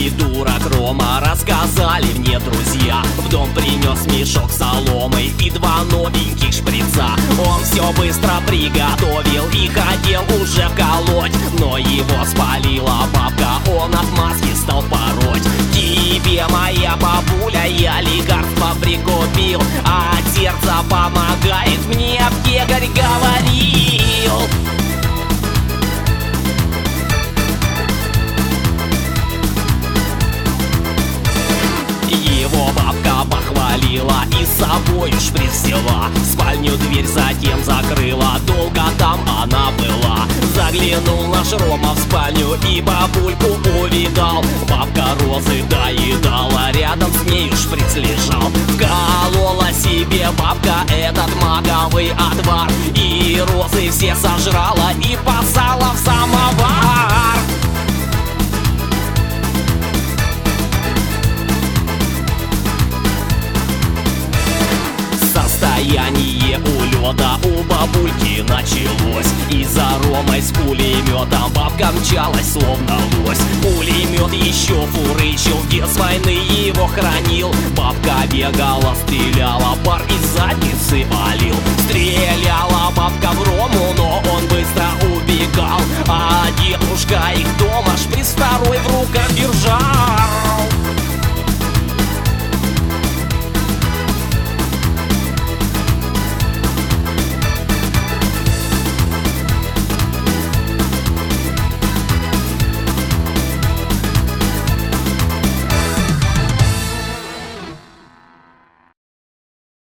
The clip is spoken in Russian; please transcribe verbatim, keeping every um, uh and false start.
придурок Рома, рассказали мне друзья. В дом принес мешок соломы и два новеньких шприца. Он все быстро приготовил и хотел уже вколоть, но его спалила бабка, он от маски стал пороть. Тебе, моя бабуля, я лекарства прикупил, а от сердца помогает, мне аптекарь говорил. Его бабка похвалила и с собой шприц взяла. В спальню дверь затем закрыла, долго там она была. Заглянул наш Рома в спальню и бабульку увидал. Бабка розы доедала, рядом с нею шприц лежал. Вколола себе бабка этот маковый отвар, и розы все сожрала и посала в самовар. Состояние улета у бабульки началось. И за Ромой с пулеметом бабка мчалась словно лось. Пулемет еще фурычил, дед с войны его хранил. Бабка бегала, стреляла, пар из задницы валил. Стреляла бабка в Рому, но он быстро убегал, а дедушка их дома шприц второй в руках держал.